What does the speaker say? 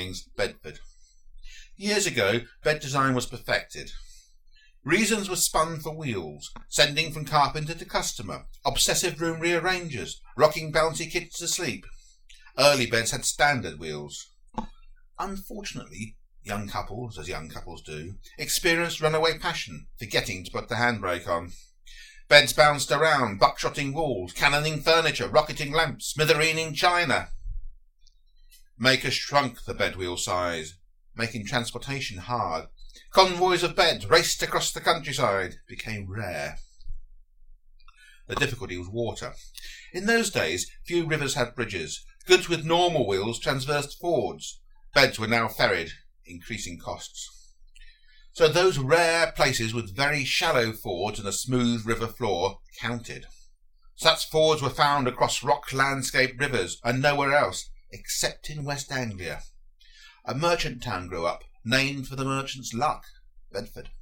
Bunnings, Bedford. Years ago, bed design was perfected. Reasons were spun for wheels, sending from carpenter to customer, obsessive room rearrangers, rocking bouncy kids to sleep. Early beds had standard wheels. Unfortunately, young couples, as young couples do, experienced runaway passion, forgetting to put the handbrake on. Beds bounced around, buckshotting walls, cannoning furniture, rocketing lamps, smithereening china. Makers shrunk the bed wheel size, making transportation hard. Convoys of beds raced across the countryside, became rare. The difficulty was water. In those days, few rivers had bridges. Goods with normal wheels traversed fords. Beds were now ferried, increasing costs. So those rare places with very shallow fords and a smooth river floor counted. Such fords were found across rock-landscaped rivers and nowhere else, except in West Anglia. A merchant town grew up, named for the merchant's luck, Bedford.